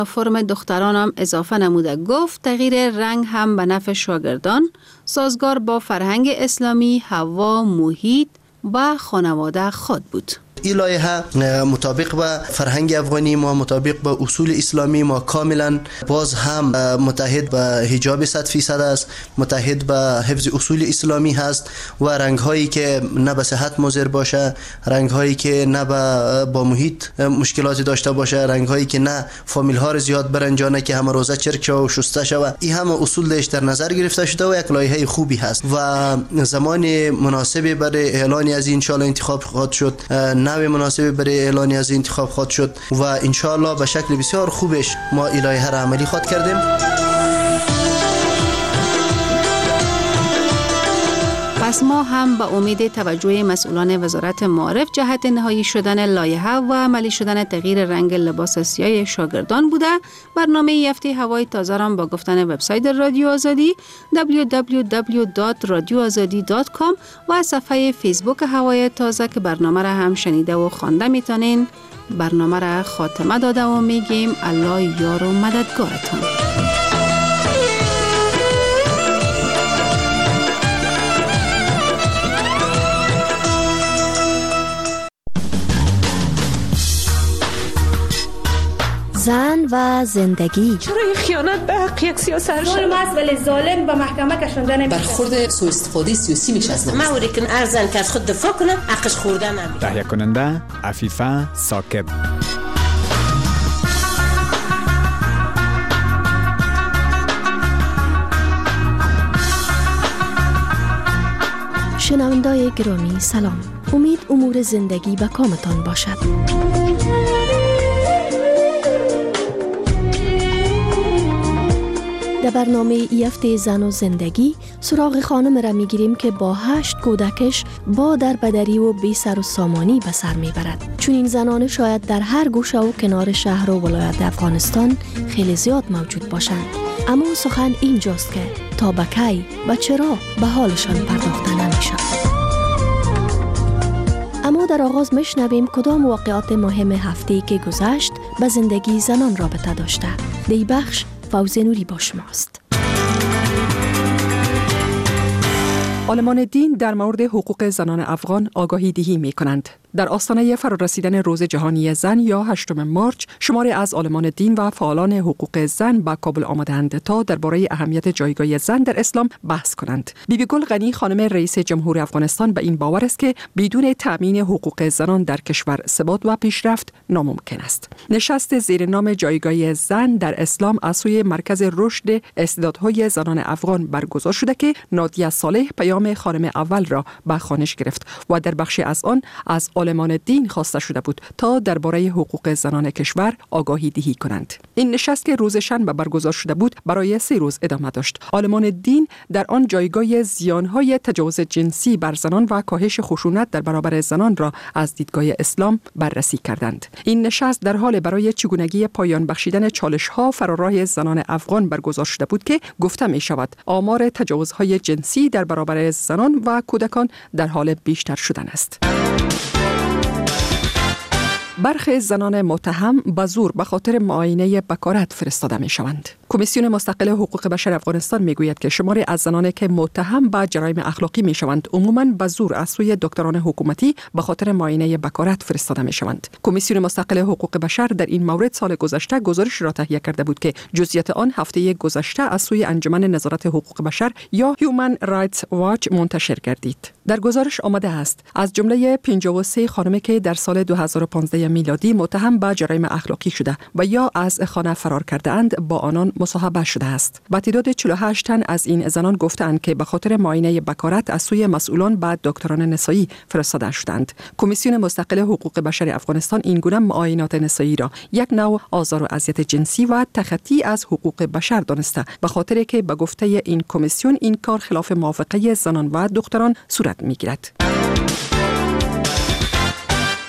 فرم دختران هم اضافه نموده. گفت تغییر رنگ هم به نفع شاگردان، سازگار با فرهنگ اسلامی، هوا، محیط و خانواده خود بود. این لایحه مطابق به فرهنگ افغانی ما، مطابق به اصول اسلامی ما کاملا باز هم متحد به حجاب 100% است، متحد به حفظ اصول اسلامی هست و رنگ هایی که نه به صحت مضر باشه، رنگ هایی که نه با محیط مشکلاتی داشته باشه، رنگ هایی که نه فامیل ها رو زیاد برنجانه که همه روزه چرک شوه و شسته شوه. این همه اصول داشت در نظر گرفته شده و یک لایحه خوبی هست و زمان مناسبی برای اعلان از این ان شاء الله انتخاب خواهد شد، نوع مناسبی برای اعلان از انتخاب خواهد شد و ان شاء الله به شکل بسیار خوبش ما لایحه را عملی خواهد کردیم. پس ما هم به امید توجه مسئولان وزارت معارف جهت نهایی شدن لایحه و عملی شدن تغییر رنگ لباس سیاه شاگردان بوده. برنامه یفته هوای تازه را با گفتن وبسایت رادیو آزادی www.radioazadi.com و صفحه فیسبوک هوای تازه که برنامه را هم شنیده و خوانده میتونین. برنامه را خاتمه داده و میگیم الله یار و مددگارتان. زن و زندگی. چرا این خیانت به حق یک سیاست ظلم است ولی ظالم به محکمه کشانده نمیشه. برخورد سوء استفاده سیاسی میشه از ما ورکن ارزن که از خود دفاع کنه حقش خورده نمیشه. تهیه کننده عفیفه ثاقب. شنوندای گرامی سلام. امید امور زندگی به کامتان باشد. در برنامه ای هفته زن و زندگی سراغ خانم را میگیریم که با 8 کودکش با دربدری و بی سر و سامانی به سر میبرد. چون این زنان شاید در هر گوشه و کنار شهر و ولایت افغانستان خیلی زیاد موجود باشند. اما سخن اینجاست که تا به کی و چرا به حالشان پرداخته نمیشه. اما در آغاز میشنویم کدام واقعات مهم هفته که گذشت به زندگی زنان رابطه داشته. دی بخش فوزه نوری با شماست. عالمان دین در مورد حقوق زنان افغان آگاهی دهی می کنند. در آستانه فرارسیدن روز جهانی زن یا 8 مارچ، شماری از عالمان دین و فعالان حقوق زن به کابل آمدند تا درباره اهمیت جایگاه زن در اسلام بحث کنند. بیبی گل غنی خانم رئیس جمهور افغانستان به این باور است که بدون تأمین حقوق زنان در کشور ثبات و پیشرفت ناممکن است. نشست زیر نام جایگاه زن در اسلام از سوی مرکز رشد استعدادهای زنان افغان برگزار شده که نادیه صالح پیام خانم اول را به خوانش گرفت و در بخشی از آن از عالمان دین خواسته شده بود تا درباره حقوق زنان کشور آگاهی دهی کنند. این نشست که روز شنبه برگزار شده بود برای 3 روز ادامه داشت. عالمان دین در آن جایگاه زیانهای تجاوز جنسی بر زنان و کاهش خشونت در برابر زنان را از دیدگاه اسلام بررسی کردند. این نشست در حال برای چگونگی پایان بخشیدن چالش‌ها فراراه زنان افغان برگزار شده بود که گفته می شود آمار تجاوزهای جنسی در برابر زنان و کودکان در حال بیشتر شدن است. برخی زنان متهم به زور به خاطر معاینه بکارت فرستاده می شوند. کمیسیون مستقل حقوق بشر افغانستان می گوید که شماری از زنانی که متهم به جرایم اخلاقی می شوند عموماً به زور از سوی دکتران حکومتی به خاطر معاینه بکارت فرستاده می شوند. کمیسیون مستقل حقوق بشر در این مورد سال گذشته گزارش را تهیه کرده بود که جزئیات آن هفته گذشته از سوی انجمن نظارت حقوق بشر یا هیومن رایتس واچ منتشر گردید. در گزارش آمده است از جمله 53 خانمی که در سال 2015 میلادی متهم به جرایم اخلاقی شده و یا از خانه فرار کرده اند با آنان مصاحبه شده است. با تعداد 48 تن از این زنان گفتند که به خاطر معاینه بکارت از سوی مسئولان به دکتران نسایی فرستاده شدند. کمیسیون مستقل حقوق بشر افغانستان این گونه معاینات نسایی را یک نوع آزار و اذیت جنسی و تخطی از حقوق بشر دانسته، به خاطر که به گفته این کمیسیون این کار خلاف موافقه زنان و دختران صورت می‌گیرد.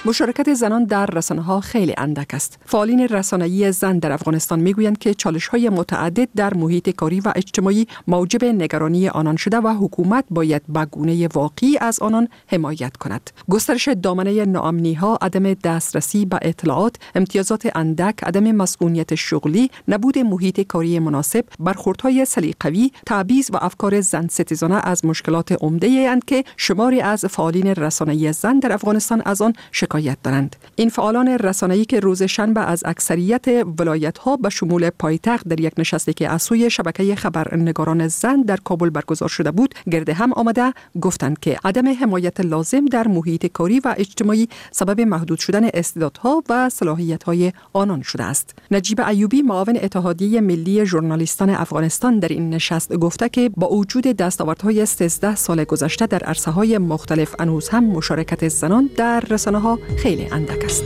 مشارکت زنان در رسانه‌ها خیلی اندک است. فعالین رسانه‌ای زن در افغانستان میگویند که چالش‌های متعدد در محیط کاری و اجتماعی موجب نگرانی آنان شده و حکومت باید به گونه واقعی از آنان حمایت کند. گسترش دامنه ناامنی‌ها، عدم دسترسی به اطلاعات، امتیازات اندک، عدم مسئولیت شغلی، نبود محیط کاری مناسب، برخوردهای سلیقه‌ای، تبعیض و افکار زن ستیزانه از مشکلات عمده‌ای اند که شماری از فعالین رسانه‌ای زن در افغانستان از آن شکایت دارند. این فعالان رسانه‌ای که روز شنبه از اکثریت ولایت‌ها به شمول پایتخت در یک نشستی که از سوی شبکه خبرنگاران زن در کابل برگزار شده بود، گرد هم آمده گفتند که عدم حمایت لازم در محیط کاری و اجتماعی سبب محدود شدن استعدادها و صلاحیت‌های آنان شده است. نجیب ایوبی، معاون اتحادیه ملی ژورنالیستان افغانستان، در این نشست گفته که با وجود دستاوردهای 13 سال گذشته در عرصه‌های مختلف هنوز هم مشارکت زنان در رسانه‌ها خیلی اندک است.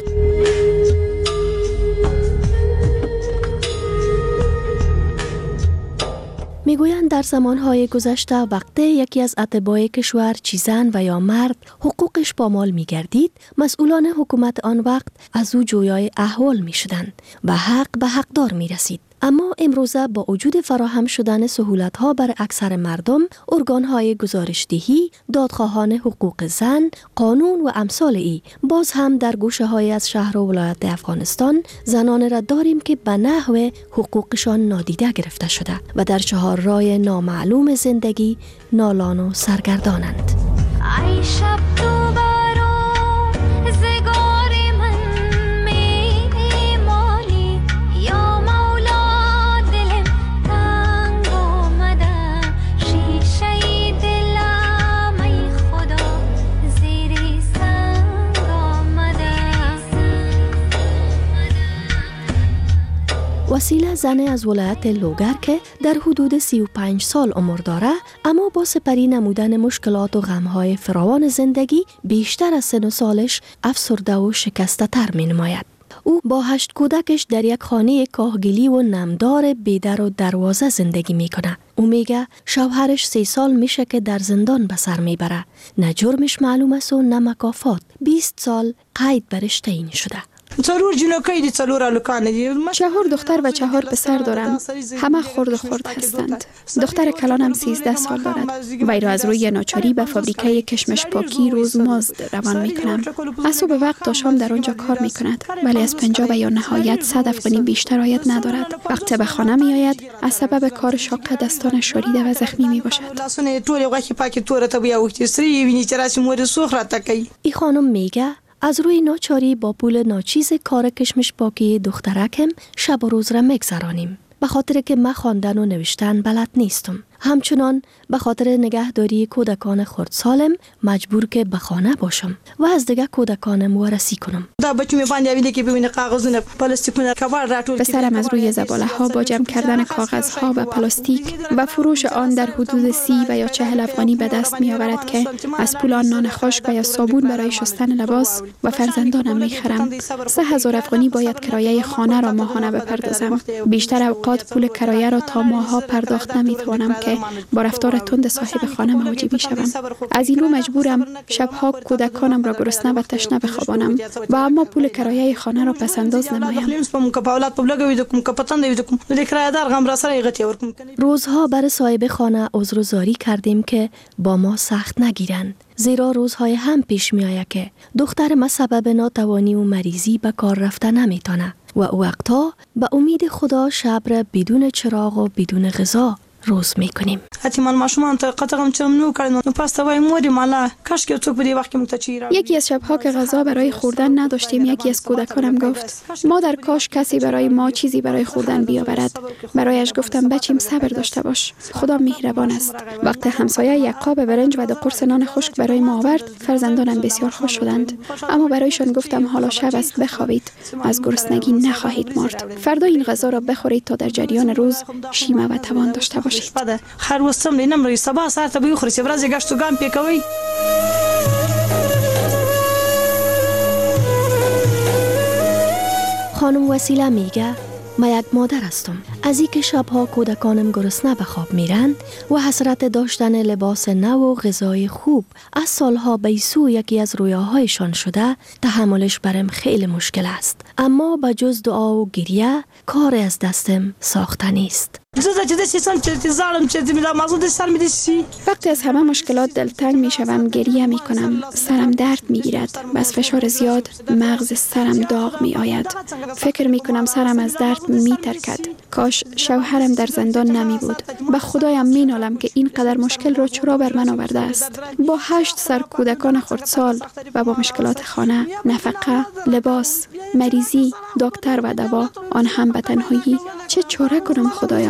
میگویند در زمانهای گذشته وقتی یکی از اتباع کشور چه زن و یا مرد حقوقش پامال میگردید، مسئولان حکومت آن وقت از او جویای احوال میشدند و حق به حقدار میرسید. اما امروزه با وجود فراهم شدن سهولت‌ها بر اکثر مردم، ارگان‌های گزارشدهی، دادخواهان حقوق زن، قانون و امثال ای، باز هم در گوشه‌های از شهر و ولایت افغانستان زنان را داریم که به نحو حقوقشان نادیده گرفته شده و در چهار راه نامعلوم زندگی نالان و سرگردانند. وسیله زن از ولایت لوگر که در حدود 35 سال عمر داره، اما با سپری نمودن مشکلات و غمهای فراوان زندگی بیشتر از سن و سالش افسرده و شکسته تر می نماید. او با 8 کودکش در یک خانه کاهگلی و نمدار بیدر و دروازه زندگی میکنه. او میگه شوهرش 3 سال میشه که در زندان به سر میبره. نه جرمش معلوم است و نه مکافات. 20 سال قید برش تعیین شده. 4 دختر و 4 پسر دارم. همه خرد هستند. دختر کلانم 13 سال دارد. وی را از روی ناچاری به فابریکه کشمش پاکی روز مزد روان میکنم. از صبح وقت تا شام در آنجا کار میکند، ولی از 50 و یا نهایت 100 افغانی بیشتر عاید ندارد. وقتی به خانه میآید از سبب کار شاق دستانش شوریده و زخمی میباشد. این خانم میگه از روی ناچاری با پول ناچیز کار کشمش پاکی دخترکم شب و روز را میگذرانیم. به خاطر که من خواندن و نوشتن بلد نیستم. همچنان به خاطر نگهداری کودکان خردسالم مجبور که به خانه باشم و از دیگه کودکانم وارسی کنم. پسرم از روی زباله ها با جمع کردن کاغذ ها و پلاستیک و فروش آن در حدود 30 و یا 40 افغانی به دست می آورد که از پول آن نان خشک و یا صابون برای شستن لباس و فرزندانم می خرم. 3000 افغانی باید کرایه خانه را ماهانه بپردازم. بیشتر اوقات پول کرایه را تا ماها پرداخت نمی توانم که با رفتار تند صاحب خانه مواجه می شوم. از این رو مجبورم شبها کودکانم را گرسنه و تشنه بخوابانم و اما پول کرایه خانه را پس انداز نمایم. روزها بر صاحب خانه عذرگزاری کردیم که با ما سخت نگیرند، زیرا روزهای هم پیش می آید که دختر ما سبب ناتوانی و مریضی به کار رفته نمیتونه و وقتا به امید خدا شب را بدون چراغ و بدون غذا روز میکنیم. یکی از شبها که غذا برای خوردن نداشتیم، یکی از کودکانم گفت مادر کاش کسی برای ما چیزی برای خوردن بیاورد. برایش گفتم بچیم صبر داشته باش، خدا مهربان است. وقت همسایه یک قاب برنج و 2 قرص نان خشک برای ما آورد، فرزندانم بسیار خوش شدند. اما برایشان گفتم حالا شب است، بخوابید، از گرسنگی نخواهید مرد. فردا این غذا را بخورید تا در جریان روز شیمه و توان داشته باشید. هر وستم لینم روی سبا ساعت به خوري چې ورځ گشت و ګام پکوي. خانم وسیله میگه من یک مادر هستم. از اینکه شبها کودکانم گرسنه به خواب میرند و حسرت داشتن لباس نو و غذای خوب از سالها به سو یکی از رویاهایشان شده، تحملش برم خیلی مشکل است. اما به جز دعا و گریه کار از دستم ساخته نیست. وقتی از همه مشکلات دلتنگ می شوم گریه می کنم. سرم درد می گیرد. بس فشار زیاد مغز سرم داغ می آید. فکر می کنم سرم از درد می ترکد. کاش شوهرم در زندان نمی بود. به خدایم می نالم که اینقدر مشکل را چرا بر من آورده است. با 8 سر کودکان خردسال و با مشکلات خانه، نفقه، لباس، مریضی، دکتر و دوا، آن هم به تنهایی، چه چاره کنم خدایا؟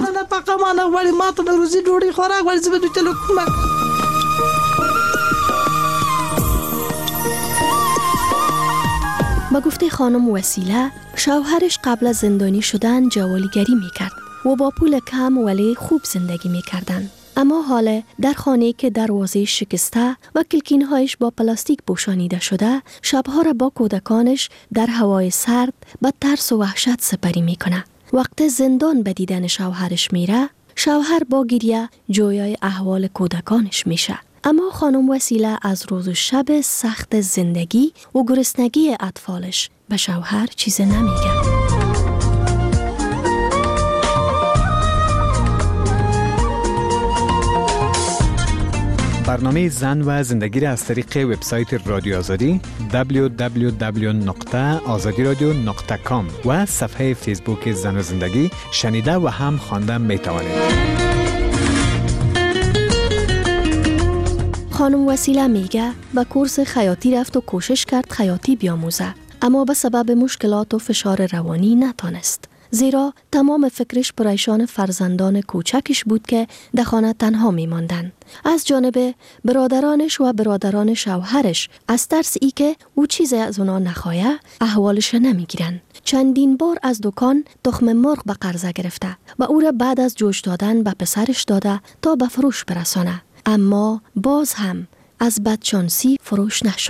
با گفته خانم وسیله، شوهرش قبل از زندانی شدن جوالیگری میکرد و با پول کم ولی خوب زندگی میکردن. اما حالا در خانه‌ای که دروازه شکسته و کلکین‌هایش با پلاستیک پوشانیده شده، شبها را با کودکانش در هوای سرد با ترس و وحشت سپری میکنه. وقت زندان به دیدن شوهرش میره، شوهر با گریه جویای احوال کودکانش میشه. اما خانم وسیله از روز و شب سخت زندگی و گرسنگی اطفالش به شوهر چیز نمیگه. برنامه زن و زندگی را از طریق وبسایت رادیو آزادی www.azadiradio.com و صفحه فیسبوک زن و زندگی شنیده و هم خوانده می توانید. خانم وسیله میگه به کورس خیاطی رفت و کوشش کرد خیاطی بیاموزه، اما به سبب مشکلات و فشار روانی نتونست. زیرا تمام فکرش پریشان فرزندان کوچکش بود که در خانه تنها میماندند. از جانب برادرانش و برادران شوهرش از ترس ای که او چیزی از اونا نخواهد احوالش نمیگیرن. چندین بار از دکان تخم مرغ به قرضه گرفته و او را بعد از جوش دادن به پسرش داده تا به فروش برسانه، اما باز هم از بدشانسی فروش نشد.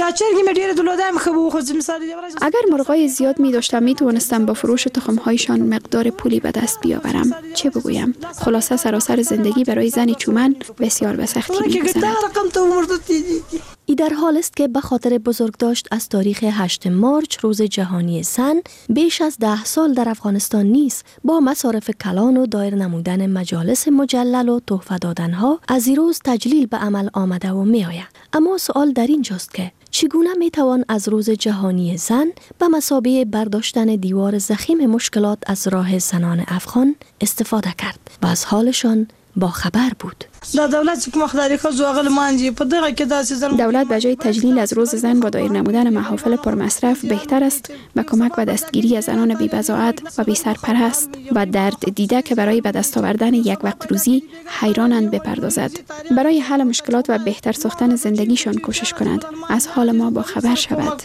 اگر مرغای زیاد می داشتم می توانستم با فروش تخم‌هایشان مقدار پولی به دست بیاورم. چه بگویم؟ خلاصه سراسر زندگی برای زن چومن بسیار به سختی می‌گذرد. ای در حال است که به خاطر بزرگداشت از تاریخ 8 مارچ روز جهانی زن بیش از 10 سال در افغانستان نیست با مصارف کلان و دایر نمودن مجالس مجلل و تحفه دادنها از این روز تجلیل به عمل آمده و می آید. اما سوال در اینجاست که چگونه می توان از روز جهانی زن به مثابه برداشتن دیوار ضخیم مشکلات از راه زنان افغان استفاده کرد و از حالشان با خبر بود. دولت به جای تجلیل از روز زن با دایر نمودن محافل پرمصرف بهتر است به کمک و دستگیری از زنان بی‌بضاعت و بی سرپرست و درد دیده که برای به دست آوردن یک وقت روزی حیرانند بپردازد. برای حل مشکلات و بهتر ساختن زندگیشان کوشش کند. از حال ما با خبر شود.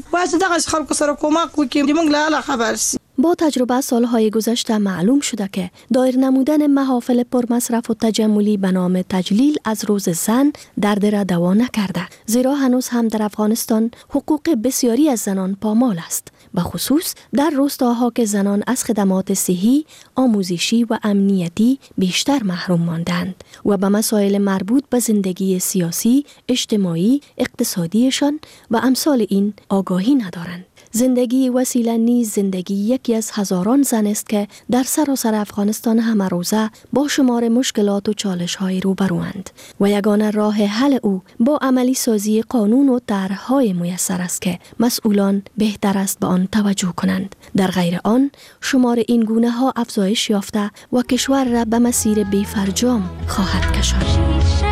با تجربه سالهای گذشته معلوم شده که دایر نمودن محافل پرمصرف و تجملی به نام تجلیل از روز زن درد را دوا نکرده، زیرا هنوز هم در افغانستان حقوق بسیاری از زنان پامال است، به خصوص در روستاها که زنان از خدمات صحی، آموزشی و امنیتی بیشتر محروم ماندند و به مسائل مربوط به زندگی سیاسی، اجتماعی، اقتصادیشان و امثال این آگاهی ندارند. زندگی وسیله نیز زندگی یکی از هزاران زن است که در سراسر افغانستان همه روزه با شمار مشکلات و چالش‌های روبروند و یگانه راه حل او با عملی سازی قانون و طرح‌های میسر است که مسئولان بهتر است به آن توجه کنند. در غیر آن شمار این گونه‌ها افزایش یافته و کشور را به مسیر بی‌فرجام خواهد کشاند.